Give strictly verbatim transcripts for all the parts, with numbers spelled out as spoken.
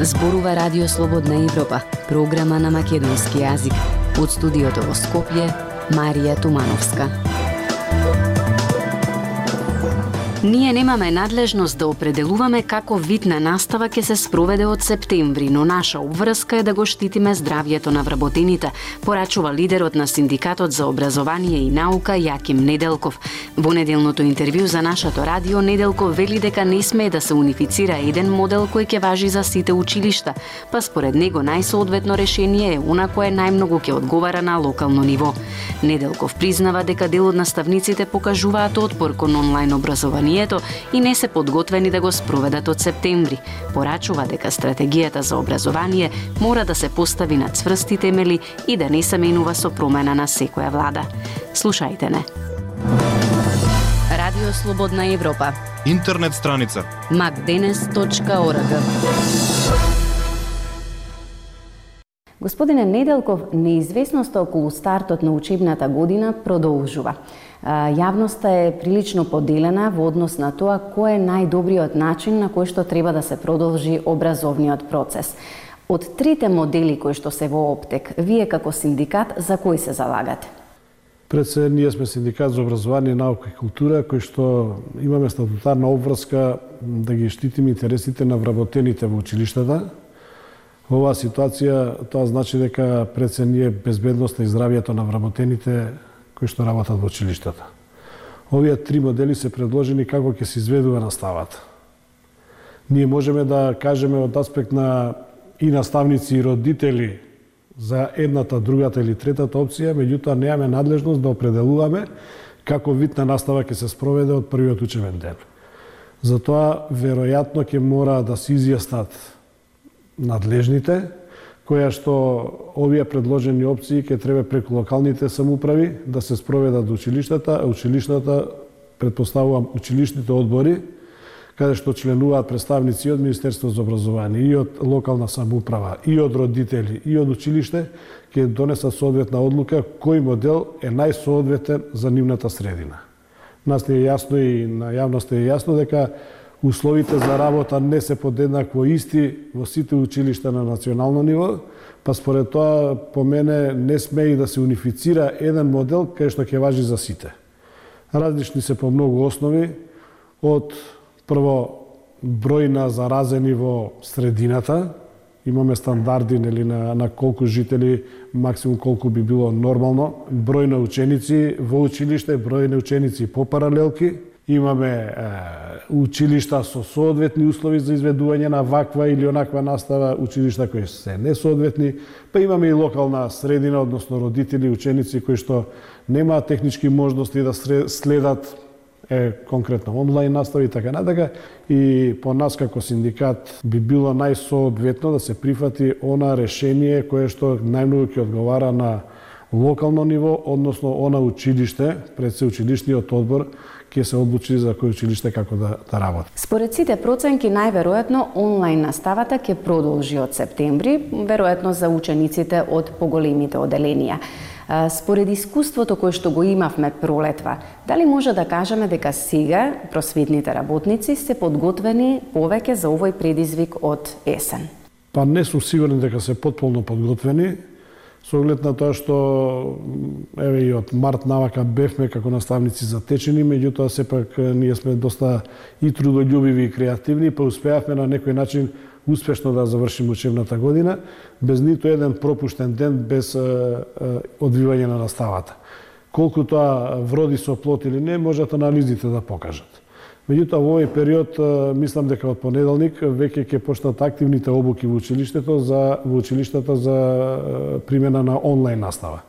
Зборува Радио Слободна Европа, програма на македонски јазик. Од студиото во Скопје, Марија Тумановска. Ние немаме надлежност да определуваме како вид на настава ќе се спроведе од септември, но наша обврска е да го штитиме здравјето на вработените, порачува лидерот на Синдикатот за образование и наука Јаким Неделков. Во неделното интервју за нашето радио Неделков вели дека не смее да се унифицира еден модел кој ќе важи за сите училишта, па според него најсоодветно решение е она кое најмногу ќе одговара на локално ниво. Неделков признава дека дел од наставниците покажуваат отпор кон онлайн образование и не се подготвени да го спроведат од септември. Порачува дека стратегијата за образование мора да се постави на цврсти темели и да не се менува со промена на секоја влада. Слушајте не. Радио Слободна Европа. Интернет страница макденес точка орг. Господине Неделков, неизвестноста околу стартот на учебната година продолжува. Јавноста е прилично поделена во однос на тоа кој е најдобриот начин на кој што треба да се продолжи образовниот процес. Од трите модели кои што се во оптек, вие како синдикат за кој се залагате? Пред се, ние сме синдикат за образование, наука и култура, кој што имаме статутарна обврска да ги штитиме интересите на вработените во училиштата. Во оваа ситуација тоа значи дека пред се ние безбедноста и здравјето на вработените кои што работат во училиштата. Овие три модели се предложени како ќе се изведува наставата. Ние можеме да кажеме од аспект на и наставници и родители за едната, другата или третата опција, меѓутоа немаме надлежност да определуваме како вид на настава ќе се спроведе од првиот учебен ден. Затоа веројатно ќе мора да се изјаснат надлежните, која што овие предложени опции ќе треба преку локалните самоуправи да се спроведат до училиштата, а училиштата, предпоставувам, училишните одбори, каде што членуваат представници и од Министерство за образование, и од локална самоуправа, и од родители, и од училиште, ќе донесат соодветна одлука кој модел е најсоодветен за нивната средина. Нас не е јасно и на јавноста е јасно дека условите за работа не се подеднакво исти во сите училишта на национално ниво, па според тоа по мене не смее да се унифицира еден модел кај што ќе важи за сите. Различни се по многу основи, од прво број на заразени во средината, имаме стандарди нели, на, на колку жители, максимум колку би било нормално, број на ученици во училиште, број на ученици по паралелки, имаме е, училишта со соодветни услови за изведување на ваква или онаква настава, училишта кои се несоодветни, па имаме и локална средина, односно родители, ученици кои што немаат технички можности да следат е, конкретно онлайн настава и така натака. И по нас како синдикат би било најсоодветно да се прифати она решение кое што најмногу ќе одговара на локално ниво, односно она училиште, пред се училишниот одбор, ќе се одлучи за кој училиште како да, да работи. Според сите проценки, најверојатно онлайн наставата ќе продолжи од септември, веројатно за учениците од поголемите оделенија. Според искуството кое што го имавме пролетва, дали може да кажеме дека сега просветните работници се подготвени повеќе за овој предизвик од есен? Па не сум сигурен дека се потполно подготвени, со оглед на тоа што еве и од март навака бевме како наставници затечени, меѓутоа сепак ние сме доста и трудолюбиви и креативни, па успеавме на некој начин успешно да завршиме учебната година без ниту еден пропуштен ден без е, е, одвивање на наставата. Колку тоа вроди со плод или не, можат анализите да покажат. Меѓутоа во овој период мислам дека од понеделник веќе ќе почнат активните обуки во училиштето за во училиштата за примена на онлайн настава.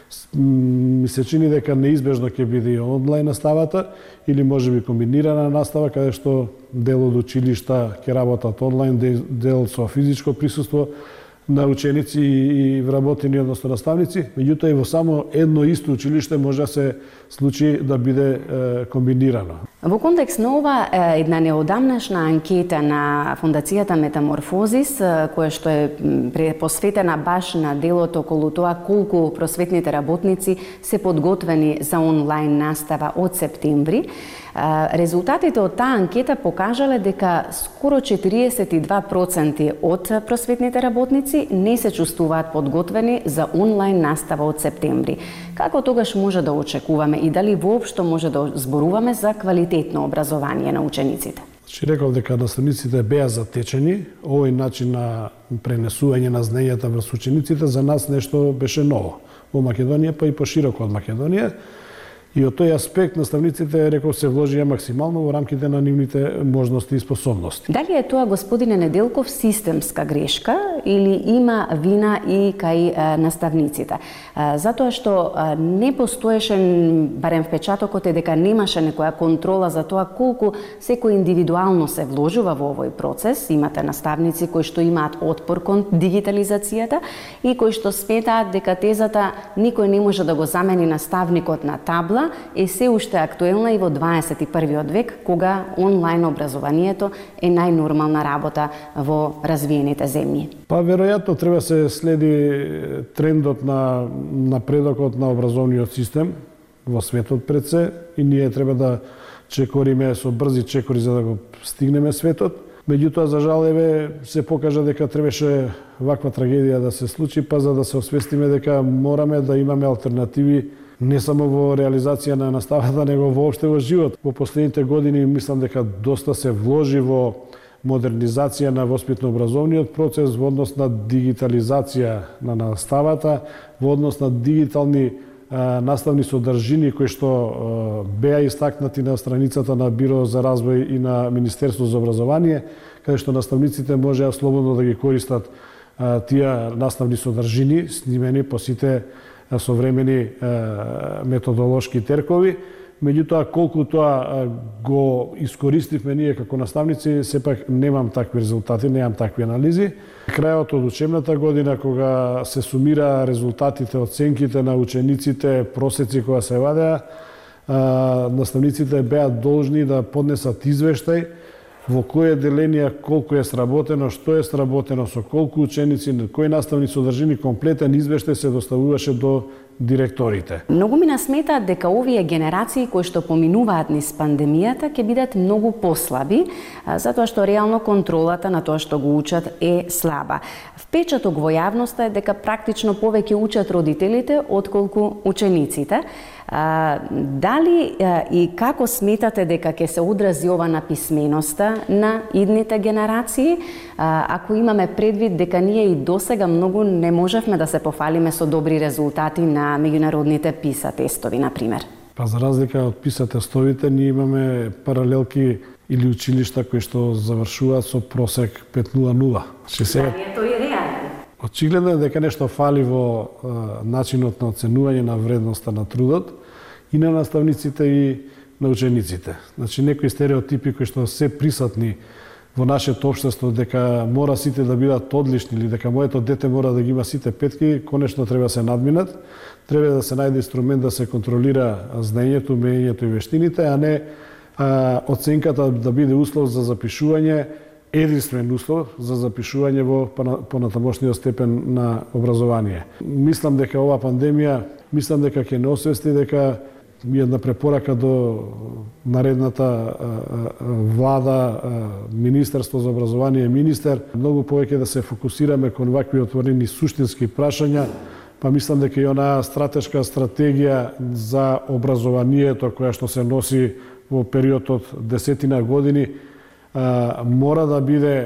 Ми се чини дека неизбежно ќе биде и онлайн наставата или можеби комбинирана настава каде што дел од училишта ќе работат онлайн, дел со физичко присуство на ученици и вработени, односно наставници, меѓутоа и во само едно исто училиште може да се случи да биде е, комбинирано. Во контекст на ова, една неодамнашна анкета на Фондацијата Метаморфозис, која што е посветена баш на делот околу тоа колку просветните работници се подготвени за онлайн настава од септември, Резултатите од таа анкета покажале дека скоро четириесет и два проценти од просветните работници не се чувствуваат подготвени за онлайн настава од септември. Како тогаш може да очекуваме и дали воопшто може да зборуваме за квалитетно образование на учениците? Че рекол дека наставниците беа затечени, овој начин на пренесување на знаењата врз учениците за нас нешто беше ново во Македонија, па и пошироко од Македонија. И од тој аспект наставниците, рекол, се вложија максимално во рамките на нивните можности и способности. Дали е тоа, господине Неделков, системска грешка или има вина и кај наставниците? Затоа што не постоеше, барем впечатокот е дека немаше некоја контрола за тоа колку секој индивидуално се вложува во овој процес. Имате наставници кои што имаат отпор кон дигитализацијата и кои што сметаат дека тезата никој не може да го замени наставникот на табла е се уште актуелна и во дваесет и првиот век, кога онлайн образованието е најнормална работа во развиените земји. Па веројатно треба се следи трендот на напредокот на образовниот систем во светот пред се и ние треба да чекориме со брзи чекори за да го стигнеме светот. Меѓутоа, за жал, еве, се покажа дека требаше ваква трагедија да се случи, па за да се освестиме дека мораме да имаме алтернативи не само во реализација на наставата, него воопште во живот. Во последните години мислам дека доста се вложи во модернизација на воспитно-образовниот процес, во однос на дигитализација на наставата, во однос на дигитални а, наставни содржини кои што а, беа истакнати на страницата на Биро за развој и на Министерство за образование, каде што наставниците можеа слободно да ги користат а, тие наставни содржини, снимени по сите современи е, методолошки теркови. Меѓутоа, колку тоа го искористивме ние како наставници, сепак немам такви резултати, немам такви анализи. Крајот од учебната година, кога се сумира резултатите, оценките на учениците, просеци која се вадеа, наставниците беа должни да поднесат извештај во кои деленија колку е сработено, што е сработено, со колку ученици, кои наставни содржини, комплетен извештај се доставуваше до директорите. Многу ми насметаат дека овие генерации кои што поминуваат низ пандемијата ќе бидат многу послаби, затоа што реално контролата на тоа што го учат е слаба. Впечаток во јавноста е дека практично повеќе учат родителите отколку учениците. А, дали а, и како сметате дека ќе се одрази ова на писменоста на идните генерации, а, ако имаме предвид дека ние и досега многу не можевме да се пофалиме со добри резултати на меѓународните PISA тестови, например? Па за разлика од PISA тестовите, ние имаме паралелки или училишта кои што завршуваат со просек пет нула нула. Знанието е реално. Очигледно е дека нешто фали во а, начинот на оценување на вредноста на трудот и на наставниците и на учениците. Значи, некои стереотипи кои што се присутни во нашето општество, дека мора сите да бидат одлични или дека моето дете мора да ги има сите петки, конечно треба се надминат. Треба да се најде инструмент да се контролира знаењето, умењето и вештините, а не а, оценката да биде услов за запишување, единствен услов за запишување во понатамошниот степен на образование. Мислам дека ова пандемија, мислам дека ќе не освести дека една препорака до наредната влада, Министерство за образование, министер, многу повеќе да се фокусираме кон вакви отворени суштински прашања, па мислам дека и онаа стратешка стратегија за образованието која што се носи во период од десетина години, мора да биде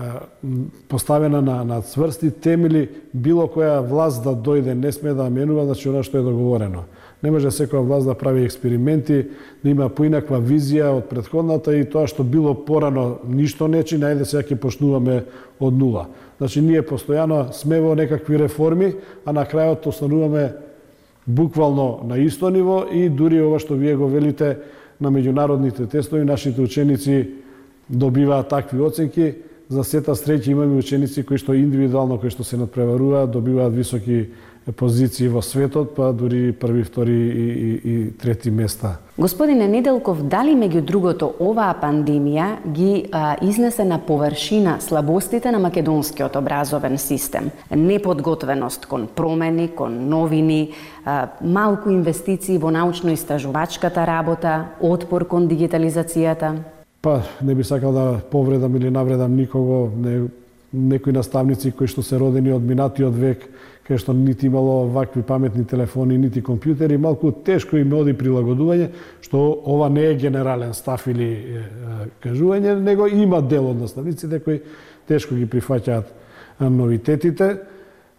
поставена на, на цврсти темели, било која власт да дојде не сме да менува, значи она што е договорено. Не може секоја власт да прави експерименти, да има поинаква визија од претходната и тоа што било порано ништо не чи, најде сега ќе почнуваме од нула. Значи ние постојано сме во некакви реформи, а на крајот остануваме буквално на исто ниво и дури ова што вие го велите на меѓународните тестови, нашите ученици добиваат такви оценки. За сета среќа имаме ученици кои што индивидуално, кои што се надпреваруваат, добиваат високи позиции во светот, па дури први, втори и, и, и трети места. Господине Неделков, дали меѓу другото оваа пандемија ги а, изнесе на површина слабостите на македонскиот образовен систем? Неподготвеност кон промени, кон новини, а, малку инвестиции во научно-истражувачката работа, отпор кон дигитализацијата? Па, не би сакал да повредам или навредам никого, не, некои наставници кои што се родени од минатиот век, кај што нити имало вакви паметни телефони, нити компјутери, малку тешко им оди прилагодување, што ова не е генерален став или е, е, кажување, него има дел од наставниците кои тешко ги прифаќаат новитетите. Е,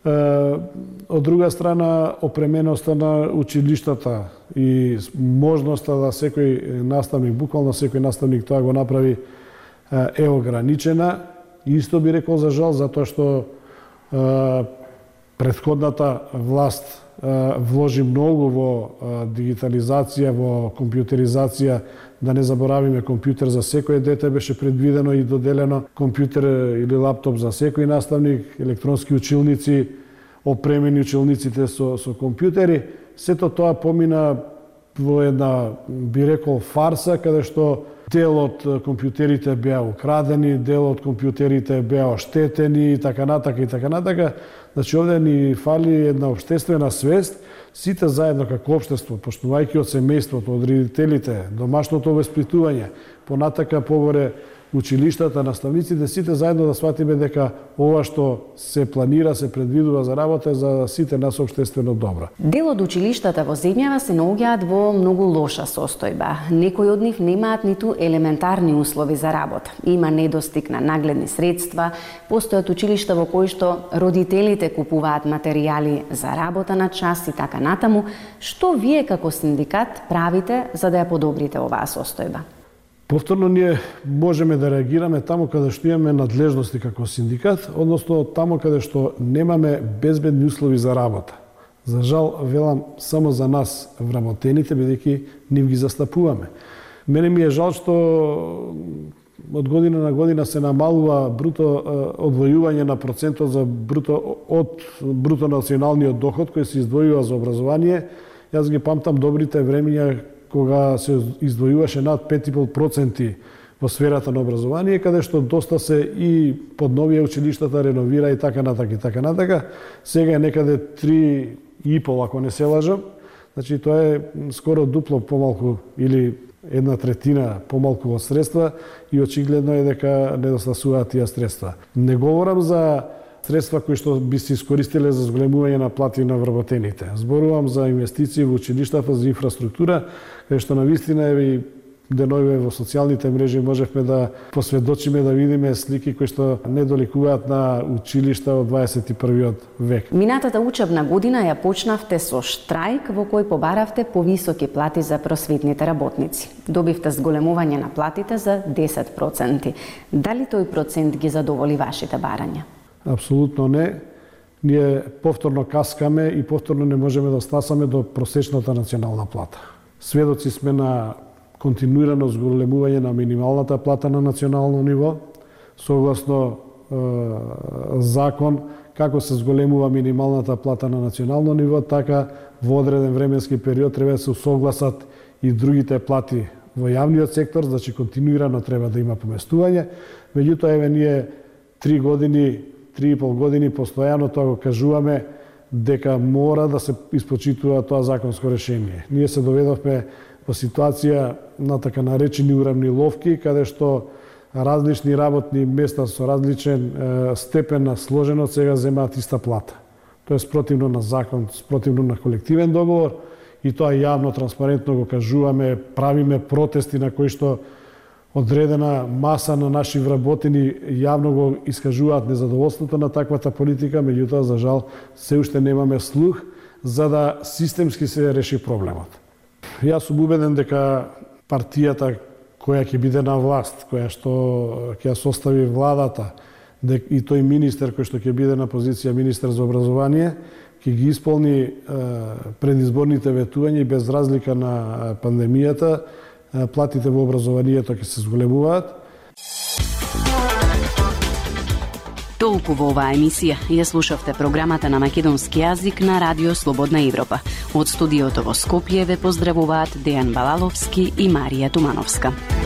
од друга страна, опременоста на училиштата и можноста да секој наставник, буквално секој наставник тоа го направи, е ограничена. Исто би рекол за жал, затоа што е, претходната власт е, вложи многу во е, дигитализација, во компјутеризација, да не заборавиме компјутер за секој дете беше предвидено и доделено, компјутер или лаптоп за секој наставник, електронски училници, опремени училниците со, со компјутери. Сето тоа помина во една, би рекол, фарса, каде што дел од компјутерите беа украдени, дел од компјутерите беа оштетени и така натака и така натака. Значи овде ни фали една општествена свест, сите заедно како општество, почнувајќи од семејството, од родителите, домашното воспитување, понатака погоре училиштата, наставниците, сите заедно да сватиме дека ова што се планира, се предвидува за работа за сите нас општествено добро. Дел од училиштата во земјава се наоѓаат во многу лоша состојба. Некои од нив немаат ниту елементарни услови за работа. Има недостиг на нагледни средства, постојат училишта во кои што родителите купуваат материјали за работа на час и така натаму. Што вие како синдикат правите за да ја подобрите оваа состојба? Повторно ние можеме да реагираме таму каде што имаме надлежности како синдикат, односно таму каде што немаме безбедни услови за работа. За жал, велам само за нас вработените, бидејќи нив ги застапуваме. Мене ми е жал што од година на година се намалува бруто одвојување на процентот за бруто од бруто националниот доход кој се издвојува за образование. Јас ги памтам добрите времиња кога се издвојуваше над пет и пол проценти во сферата на образование, каде што доста се и подновија училиштата, реновира и така натака и така натака. Сега е некаде три и пол, ако не се лажам. Значи тоа е скоро дупло помалку или една третина помалку од средства и очигледно е дека недостасуваат тие средства. Не говорам за средства кои што би се искористиле за зголемување на плати на вработените. Зборувам за инвестиции во училиштата, за инфраструктура, каде што навистина е деновиве во социјалните мрежи можевме да посведочиме, да видиме слики кои што не доликуваат на училишта од дваесет и првиот век. Минатата учебна година ја почнавте со штрајк во кој побаравте повисоки плати за просветните работници. Добивте зголемување на платите за десет проценти. Дали тој процент ги задоволи вашите барања? Апсолутно не. Ние повторно каскаме и повторно не можеме да стасаме до просечната национална плата. Сведоци сме на континуирано зголемување на минималната плата на национално ниво, согласно е, закон, како се зголемува минималната плата на национално ниво, така во одреден временски период треба да се согласат и другите плати во јавниот сектор, значи континуирано треба да има поместување. Меѓутоа, еве ние три години, три и пол години постојано тоа го кажуваме дека мора да се испочитува тоа законско решение. Ние се доведовме во ситуација на така наречени уравниловки, каде што различни работни места со различен е, степен на сложеност сега земаат иста плата. Тоа е спротивно на закон, спротивно на колективен договор и тоа јавно, транспарентно го кажуваме, правиме протести на кои што одредена маса на наши вработени јавно го искажуваат незадоволството на таквата политика, меѓутоа за жал се уште немаме слух за да системски се реши проблемот. Јас сум убеден дека партијата која ќе биде на власт, која што ќе ја состави владата, и тој министер кој што ќе биде на позиција министер за образование, ќе ги исполни е, предизборните ветувања и без разлика на пандемијата, е, платите во образованието ќе се зголемуваат. Толку во оваа емисија. Ја слушавте програмата на македонски јазик на Радио Слободна Европа. Од студиото во Скопје ве поздравуваат Дејан Балаловски и Марија Тумановска.